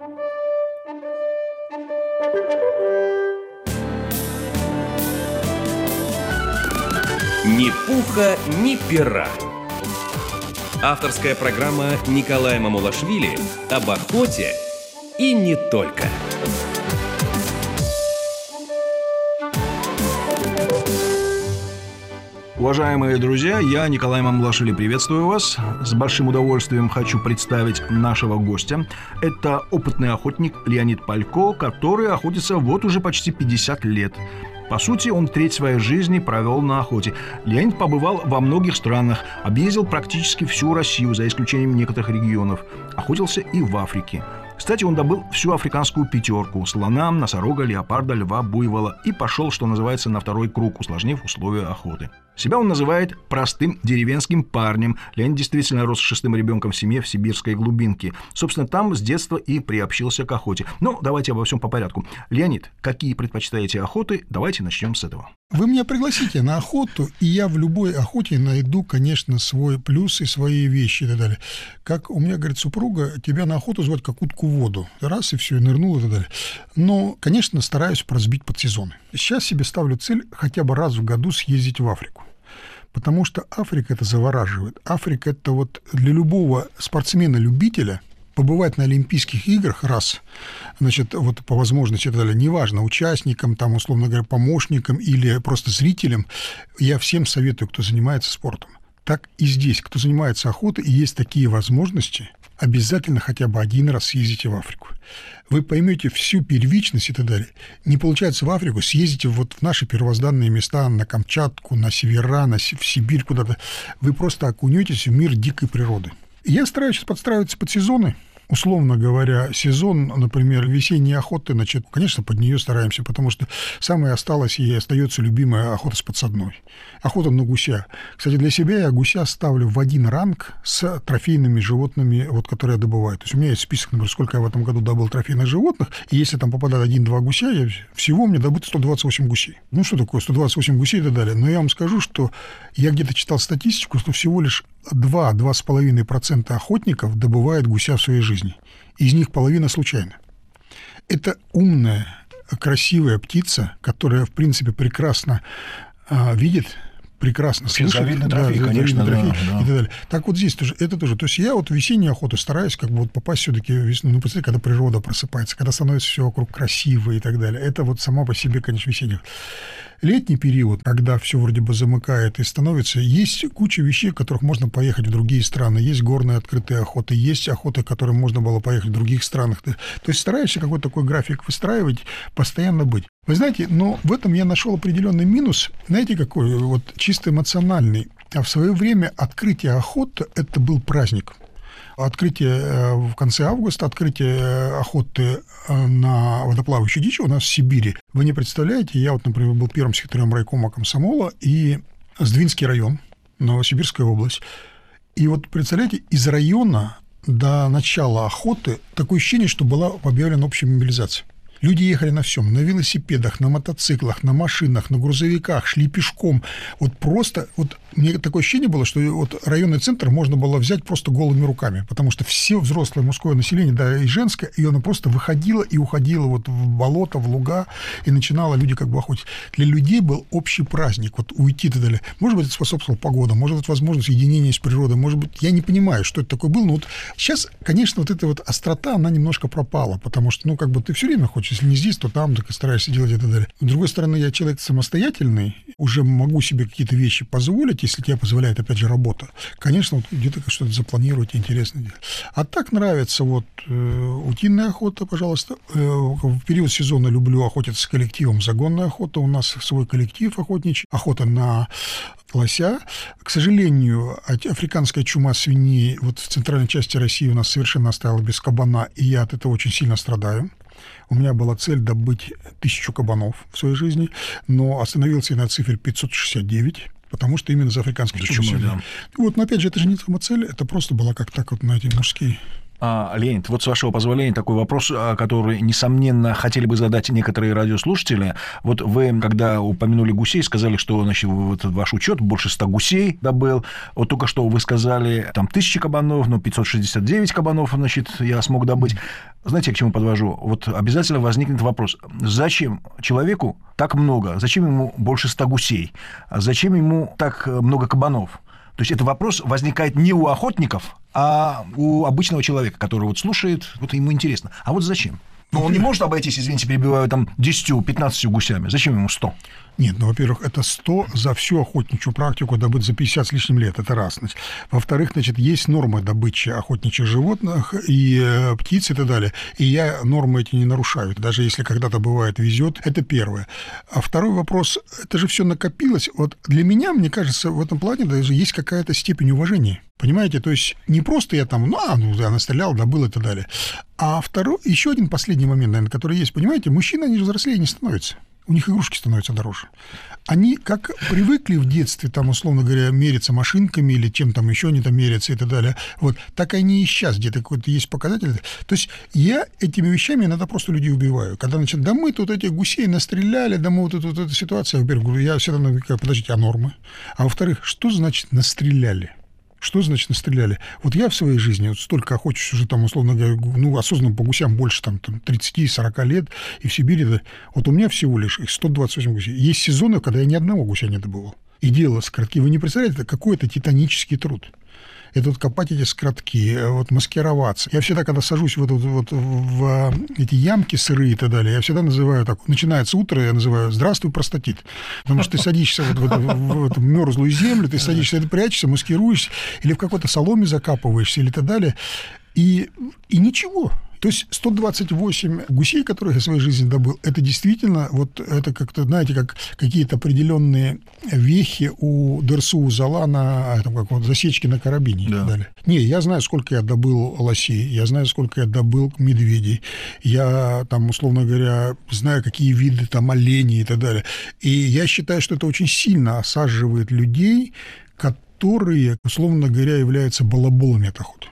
Ни пуха, ни пера. Авторская программа Николая Мамулашвили об охоте и не только. Уважаемые друзья, я, Николай Мамулашвили, приветствую вас. С большим удовольствием хочу представить нашего гостя. Это опытный охотник Леонид Палько, который охотится вот уже почти 50 лет. По сути, он треть своей жизни провел на охоте. Леонид побывал во многих странах, объездил практически всю Россию, за исключением некоторых регионов. Охотился и в Африке. Кстати, он добыл всю африканскую пятерку: слона, носорога, леопарда, льва, буйвола, и пошел, что называется, на второй круг, усложнив условия охоты. Себя он называет простым деревенским парнем. Леонид действительно рос шестым ребенком в семье в сибирской глубинке. Собственно, там с детства и приобщился к охоте. Но давайте обо всем по порядку. Леонид, какие предпочитаете охоты? Давайте начнем с этого. Вы меня пригласите на охоту, и я в любой охоте найду, конечно, свой плюс и свои вещи и так далее. Как у меня говорит супруга, тебя на охоту звать как утку в воду. Раз, и все, и нырнул и так далее. Но, конечно, стараюсь разбить под сезоны. Сейчас себе ставлю цель хотя бы раз в году съездить в Африку. Потому что Африка это завораживает. Африка это вот для любого спортсмена-любителя побывать на Олимпийских играх раз, значит, вот по возможности и так далее, неважно, участникам, там, условно говоря, помощникам или просто зрителям, я всем советую, кто занимается спортом. Так и здесь, кто занимается охотой, и есть такие возможности, обязательно хотя бы один раз съездите в Африку. Вы поймете всю первичность и так далее. Не получается в Африку, съездите вот в наши первозданные места, на Камчатку, на севера, в Сибирь куда-то. Вы просто окунетесь в мир дикой природы. Я стараюсь подстраиваться под сезоны. Условно говоря, сезон, например, весенней охоты, значит, конечно, под нее стараемся, потому что самое осталось и остается любимая охота с подсадной. Охота на гуся. Кстати, для себя я гуся ставлю в один ранг с трофейными животными, вот, которые я добываю. То есть у меня есть список, например, сколько я в этом году добыл трофейных животных, и если там попадает 1-2 гуся, всего мне добыто 128 гусей. Ну, что такое 128 гусей и так далее? Но я вам скажу, что я где-то читал статистику, что всего лишь 2-2,5% охотников добывают гуся в своей жизни. Из них половина случайно. Это умная, красивая птица, которая, в принципе, прекрасно видит, прекрасно слышит. Завидный трофей, конечно, да. И так далее. Так вот здесь тоже, это тоже. То есть я вот в весеннюю охоту стараюсь как бы вот попасть все-таки в весну. Ну, представляете, когда природа просыпается, когда становится все вокруг красиво и так далее. Это вот сама по себе, конечно, весенняя. Летний период, когда все вроде бы замыкает и становится, есть куча вещей, в которых можно поехать в другие страны. Есть горные открытые охоты, есть охоты, которым можно было поехать в других странах. То есть стараешься какой-то такой график выстраивать, постоянно быть. Вы знаете, но в этом я нашел определенный минус. Знаете, какой? Вот чисто эмоциональный. А в свое время открытие охоты – это был праздник. Открытие в конце августа, открытие охоты на водоплавающую дичь у нас в Сибири. Вы не представляете, я вот, например, был первым секретарем райкома комсомола, и Сдвинский район, Новосибирская область. И вот, представляете, из района до начала охоты такое ощущение, что была объявлена общая мобилизация. Люди ехали на всем: на велосипедах, на мотоциклах, на машинах, на грузовиках, шли пешком. Вот просто, вот мне такое ощущение было, что вот районный центр можно было взять просто голыми руками, потому что все взрослое мужское население, да и женское, и оно просто выходило и уходило вот в болото, в луга, и начинало люди как бы охотиться. Для людей был общий праздник, вот уйти и так далее. Может быть, это способствовала погода, может быть, возможность единения с природой, может быть, я не понимаю, что это такое было, но вот сейчас, конечно, вот эта вот острота, она немножко пропала, потому что, ну, как бы ты все время хочешь, если не здесь, то там, так и стараешься делать и так далее. С другой стороны, я человек самостоятельный, уже могу себе какие-то вещи позволить, если тебе позволяет, опять же, работа. Конечно, вот где-то что-то запланировать интересно делать. А так нравится вот утиная охота, пожалуйста. В период сезона люблю охотиться с коллективом. Загонная охота. У нас свой коллектив охотничий. Охота на лося. К сожалению, африканская чума свиней вот в центральной части России у нас совершенно оставила без кабана, и я от этого очень сильно страдаю. У меня была цель добыть 1000 кабанов в своей жизни, но остановился я на цифре 569, потому что именно за африканской чумой. Да. Вот, но опять же, это же не самоцель, это просто была как так вот на эти мужские. Леонид, вот с вашего позволения такой вопрос, который, несомненно, хотели бы задать некоторые радиослушатели. Вот вы, когда упомянули гусей, сказали, что, значит, вот ваш учет больше 100 гусей добыл. Вот только что вы сказали, там 1000 кабанов, 569 кабанов, значит, я смог добыть. Знаете, я к чему подвожу? Вот обязательно возникнет вопрос, зачем человеку так много? Зачем ему больше 100 гусей? Зачем ему так много кабанов? То есть, этот вопрос возникает не у охотников, а у обычного человека, который вот слушает, вот ему интересно. А вот зачем? Но он не может обойтись, извините, перебиваю, там 10-15 гусями. Зачем ему 100? Нет, во-первых, это 100 за всю охотничью практику добыть за 50 с лишним лет, это раз. Во-вторых, есть нормы добычи охотничьих животных и птиц и так далее, и я нормы эти не нарушаю, даже если когда-то бывает везет, это первое. А второй вопрос, это же все накопилось, вот для меня, мне кажется, в этом плане даже есть какая-то степень уважения. Понимаете, то есть не просто я там, я настрелял, добыл и так далее. А второй, еще один последний момент, наверное, который есть, понимаете, мужчины, они же взрослее не становятся. У них игрушки становятся дороже. Они как привыкли в детстве, там, условно говоря, мериться машинками или чем там еще они там мерятся и так далее, вот, так они и сейчас где-то какой-то есть показатель. То есть я этими вещами иногда просто людей убиваю. Когда, значит, да мы тут этих гусей настреляли, да мы вот эту ситуацию, во-первых, говорю, я всегда говорю, подождите, а нормы? А во-вторых, что значит настреляли? Что значит настреляли? Вот я в своей жизни вот столько охочусь уже там, условно говоря, осознанно по гусям больше там 30-40 лет, и в Сибири, вот у меня всего лишь их 128 гусей. Есть сезоны, когда я ни одного гуся не добывал. И делал скоротки. Вы не представляете, это какой-то титанический труд. Это вот копать эти скоротки, вот маскироваться. Я всегда, когда сажусь в эти ямки сырые и так далее, я всегда называю так, начинается утро, я называю «Здравствуй, простатит». Потому что ты садишься в эту мерзлую землю, ты садишься, ты прячешься, маскируешься, или в какой-то соломе закапываешься, или так далее, и ничего. То есть 128 гусей, которых я в своей жизни добыл, это действительно, вот это как-то, знаете, как какие-то определенные вехи у ДРСУ ЗАЛА на засечки на карабине и так далее. Не, я знаю, сколько я добыл лосей, я знаю, сколько я добыл медведей, я там, условно говоря, знаю, какие виды там оленей и так далее. И я считаю, что это очень сильно осаживает людей, которые, условно говоря, являются балаболами от охоты.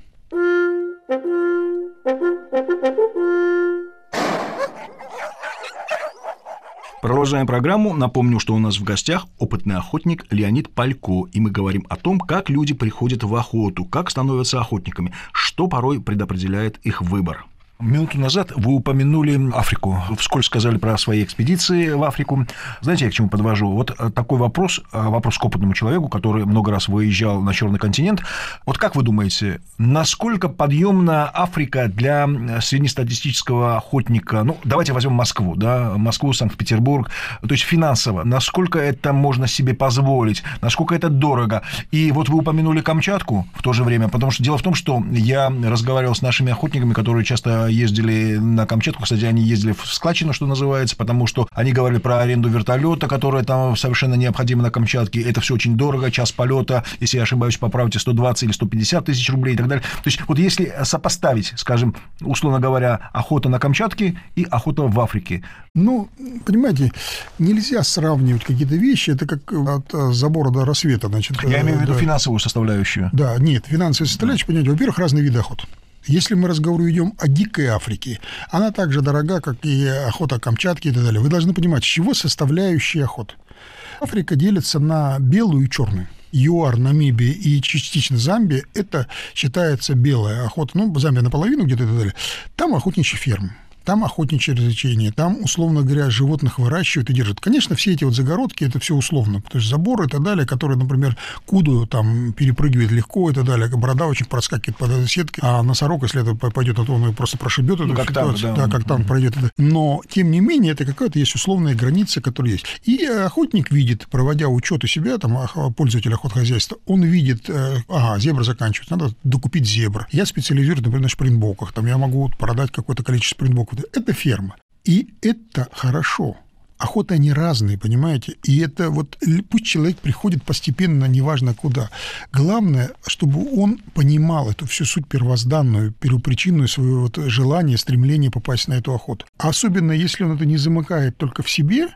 Продолжаем программу. Напомню, что у нас в гостях опытный охотник Леонид Палько, и мы говорим о том, как люди приходят в охоту, как становятся охотниками, что порой предопределяет их выбор. Минуту назад вы упомянули Африку, вскользь сказали про свои экспедиции в Африку. Знаете, я к чему подвожу? Вот такой вопрос к опытному человеку, который много раз выезжал на Черный континент. Вот как вы думаете, насколько подъемна Африка для среднестатистического охотника? Давайте возьмем Москву, Москву, Санкт-Петербург, то есть финансово. Насколько это можно себе позволить? Насколько это дорого? И вот вы упомянули Камчатку в то же время, потому что дело в том, что я разговаривал с нашими охотниками, которые часто ездили на Камчатку, кстати, они ездили в складчину, что называется, потому что они говорили про аренду вертолета, которая там совершенно необходима на Камчатке. Это все очень дорого, час полета, если я ошибаюсь, поправьте, 120 или 150 тысяч рублей и так далее. То есть вот если сопоставить, скажем, условно говоря, охота на Камчатке и охота в Африке. Понимаете, нельзя сравнивать какие-то вещи, это как от забора до рассвета. Значит, я имею в виду финансовую составляющую. Да, нет, финансовая составляющая, понимаете, во-первых, разные виды охот. Если мы разговор ведем о дикой Африке, она так же дорога, как и охота Камчатки и так далее. Вы должны понимать, с чего составляющие охоты. Африка делится на белую и черную. ЮАР, Намибия и частично Замбия – это считается белая охота. Замбия наполовину где-то и так далее. Там охотничьи фермы. Там охотничьи развлечения, там, условно говоря, животных выращивают и держат. Конечно, все эти загородки, это все условно, то есть заборы и так далее, которые, например, куду там перепрыгивает легко и так далее, борода очень проскакивает под этой сеткой, а носорог, если это пойдет, то он ее просто прошибет эту ситуацию, как танк пройдет. Но, тем не менее, это какая-то есть условная граница, которая есть. И охотник видит, проводя учет у себя, там, пользователь охотхозяйства, он видит, зебра заканчивается, надо докупить зебр. Я специализируюсь, например, на шпринтбоках, там я могу продать какое-то количество шпринтбоков. Это ферма. И это хорошо. Охоты, они разные, понимаете? И это пусть человек приходит постепенно, неважно куда. Главное, чтобы он понимал эту всю суть первозданную, первопричинную свое желание, стремление попасть на эту охоту. А особенно, если он это не замыкает только в себе,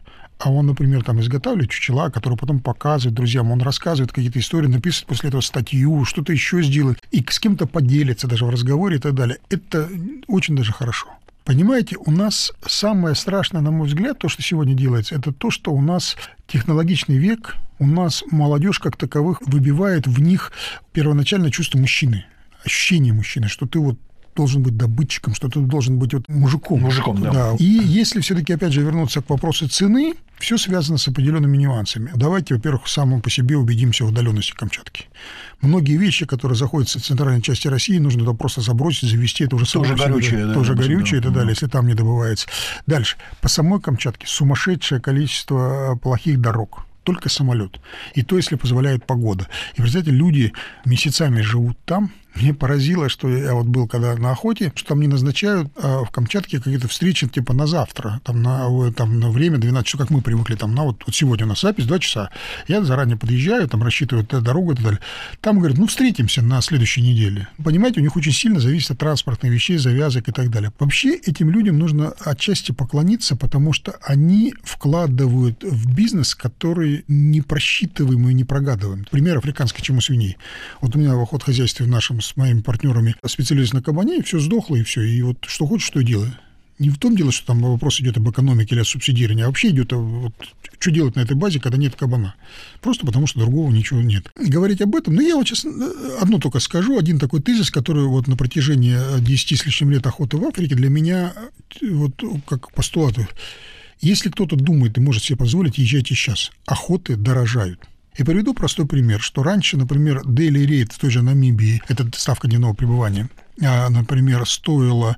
а он, например, там изготавливает чучела, которые потом показывает друзьям, он рассказывает какие-то истории, написывает после этого статью, что-то еще сделает, и с кем-то поделится даже в разговоре и так далее. Это очень даже хорошо. Понимаете, у нас самое страшное, на мой взгляд, то, что сегодня делается, это то, что у нас технологичный век, у нас молодежь как таковых выбивает в них первоначальное чувство мужчины, ощущение мужчины, что ты вот должен быть добытчиком, что ты должен быть вот мужиком. Мужиком, да. И если все-таки, опять же, вернуться к вопросу цены, все связано с определенными нюансами. Давайте, во-первых, самому по себе убедимся в удаленности Камчатки. Многие вещи, которые заходят в центральной части России, нужно туда просто забросить, завести. Это уже тоже горючее, да. Тоже горючее и так далее, если там не добывается. Дальше. По самой Камчатке сумасшедшее количество плохих дорог. Только самолет. И то, если позволяет погода. И, представляете, люди месяцами живут там. Мне поразило, что я вот был когда на охоте, что там не назначают в Камчатке какие-то встречи типа на завтра, там на время 12 часов, как мы привыкли, там на вот сегодня у нас запись 2 часа. Я заранее подъезжаю, там рассчитываю дорогу и так далее. Там говорят, встретимся на следующей неделе. Понимаете, у них очень сильно зависит от транспортных вещей, завязок и так далее. Вообще этим людям нужно отчасти поклониться, потому что они вкладывают в бизнес, который не просчитываем и не прогадываем. Пример африканской чумы свиней. Вот у меня в охотхозяйстве в нашем с моими партнерами специалист на кабане, и все сдохло, и все. И вот что хочешь, что и делай. Не в том дело, что там вопрос идет об экономике или о субсидировании, а вообще идет что делать на этой базе, когда нет кабана. Просто потому, что другого ничего нет. Говорить об этом, я вот сейчас одно только скажу, один такой тезис, который вот на протяжении 10 с лишним лет охоты в Африке для меня вот как постулат. Если кто-то думает и может себе позволить, езжайте сейчас. Охоты дорожают. И приведу простой пример, что раньше, например, daily rate в той же Намибии, это ставка дневного пребывания, например, стоила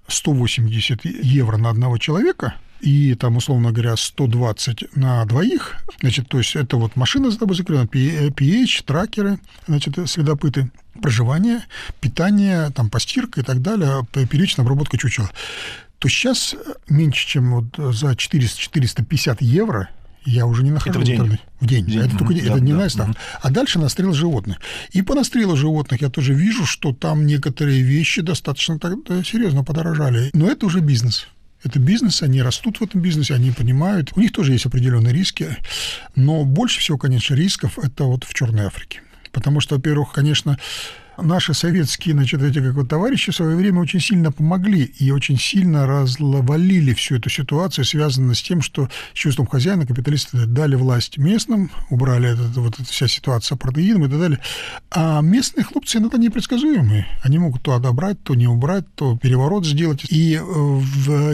180 евро на одного человека, и там, условно говоря, 120 на двоих, значит, то есть это вот машина за тобой закрыта, PH, тракеры, значит, следопыты, проживание, питание, там, постирка и так далее, первичная обработка чучела. То сейчас меньше, чем вот за 400-450 евро я уже не нахожу это в день. В день. Это только это дневная ставка. А дальше настрел животных. И по настрелу животных я тоже вижу, что там некоторые вещи достаточно серьезно подорожали. Но это уже бизнес. Это бизнес, они растут в этом бизнесе, они понимают. У них тоже есть определенные риски. Но больше всего, конечно, рисков это вот в Черной Африке. Потому что, во-первых, конечно, наши советские, значит, эти как вот товарищи в свое время очень сильно помогли и очень сильно развалили всю эту ситуацию, связанную с тем, что с чувством хозяина капиталисты дали власть местным, убрали вот эта вся ситуация с протеином и так далее. А местные хлопцы иногда непредсказуемые. Они могут то отобрать, то не убрать, то переворот сделать. И в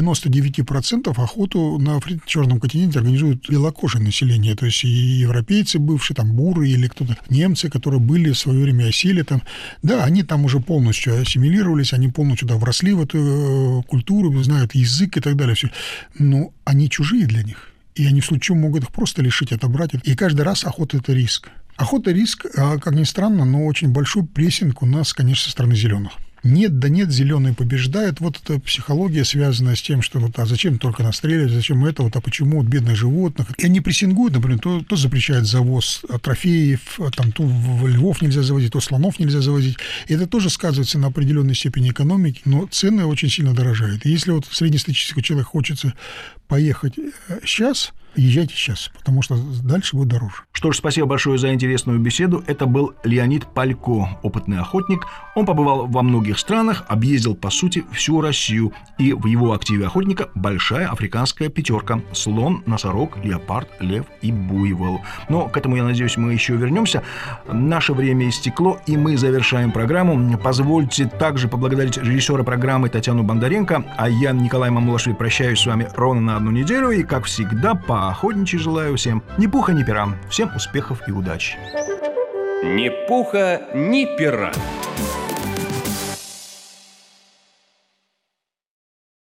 99% охоту на Черном континенте организуют белокожее население, то есть и европейцы бывшие, там буры или кто-то, немцы, которые были в свое время осели. Да, они там уже полностью ассимилировались, они полностью вросли в эту культуру, знают язык и так далее. Все. Но они чужие для них. И они в случае могут их просто лишить, отобрать. И каждый раз охота – это риск. Охота – риск, как ни странно, но очень большой прессинг у нас, конечно, со стороны зеленых. Нет, да нет, зеленые побеждают. Вот эта психология, связанная с тем, что вот, а зачем только настреливать, зачем это, вот, а почему вот бедных животных. И они прессингуют, например, то запрещают завоз трофеев, там, то львов нельзя завозить, то слонов нельзя завозить. И это тоже сказывается на определенной степени экономики, но цены очень сильно дорожают. И если вот среднестатистический человек хочется поехать сейчас, езжайте сейчас, потому что дальше будет дороже. Что ж, спасибо большое за интересную беседу. Это был Леонид Палько, опытный охотник. Он побывал во многих странах, объездил, по сути, всю Россию. И в его активе охотника большая африканская пятерка: слон, носорог, леопард, лев и буйвол. Но к этому, я надеюсь, мы еще вернемся. Наше время истекло, и мы завершаем программу. Позвольте также поблагодарить режиссера программы Татьяну Бондаренко. А я, Николай Мамулашвили, прощаюсь с вами ровно на 1 неделю. И, как всегда, охотничьи желаю всем ни пуха, ни пера. Всем успехов и удачи. Ни пуха, ни пера.